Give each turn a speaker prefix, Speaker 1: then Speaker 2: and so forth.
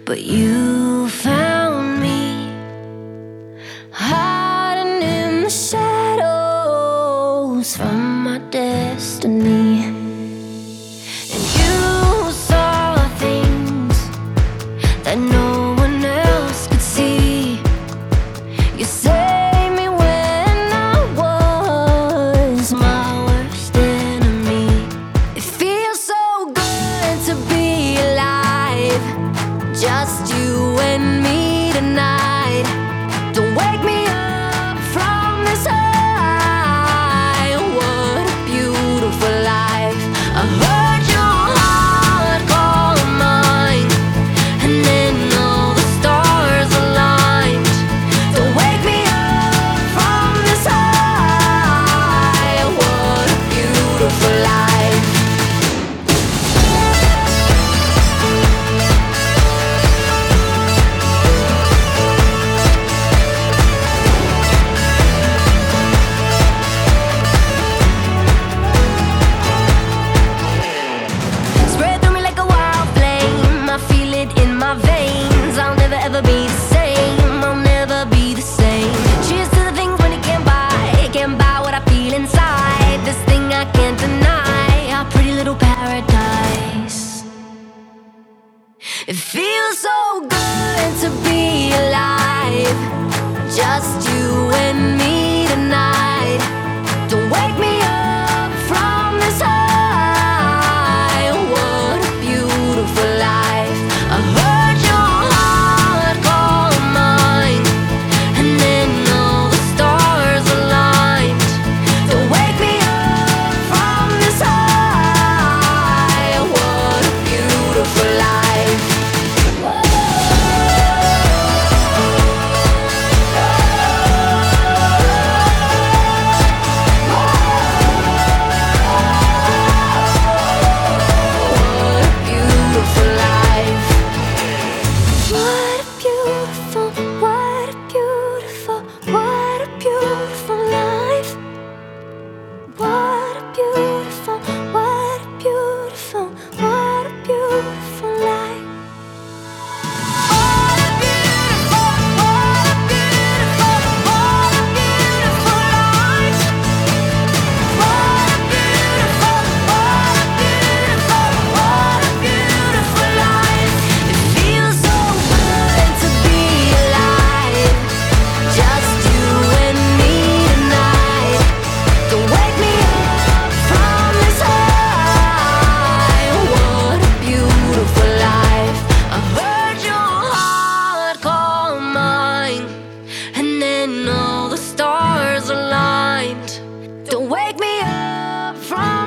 Speaker 1: but you found me hiding in the shadows from my destiny. And you saw things that no one else could see. You saved me when I was my worst enemy. It feels so good to be alive, just you and me tonight. Don't wake me up from this high. What a beautiful life. I heard your heart call mine, and then all the stars aligned. Don't wake me up from this high. What a beautiful life. Spread through me like a wild flame. I feel it in my veins. I'll never ever be the same. I'll never be the same. Cheers to the things money can't buy. Can't buy what I feel inside. This thing I can't deny. Our pretty little paradise. It feels so good to be alive, just you and me tonight. Don't wake me up from this high. What a beautiful life. I heard your heart call mine, and then all the stars aligned. Don't wake me up from this high. What a beautiful life. What a beautiful life. What a beautiful, what a beautiful, what a beautiful life. What a beautiful, what a beautiful, what a beautiful life. What a beautiful, what a beautiful, what a beautiful life. What a beautiful, what a beautiful, what a beautiful life. It feels so good to be alive, just you and me tonight. Don't wake me up from this high. What a beautiful life. I heard your heart call mine, and then all the stars aligned. Don't wake me up from